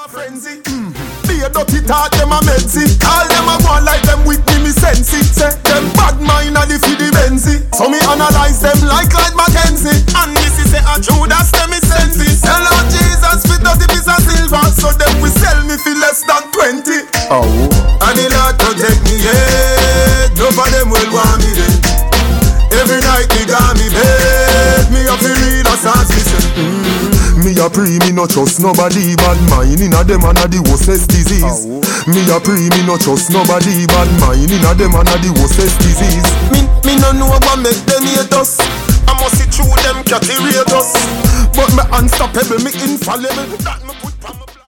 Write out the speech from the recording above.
frenzy. Be a dirty talk, them a medzi. All them a go like them with me sense it. Say them bad mind a the feed the Benzi. So me analyze them like Clyde Mackenzie. And this is a Judas, them is senses. Hello Jesus, with 30 pieces of silver. So them we sell me for less than 20. Oh. And the Lord protect me, yeah. None of them will want me dead. Every night me got me bed. Me have to read a songs me say. Me a pray, me no trust nobody. Bad mind inna them and a the worstest disease. Oh. Me a pray, me no trust nobody. Bad mind inna them and a the worstest disease. Me no know what make them hate us. I must see through them cat rate us. But me unstoppable, me infallible. That me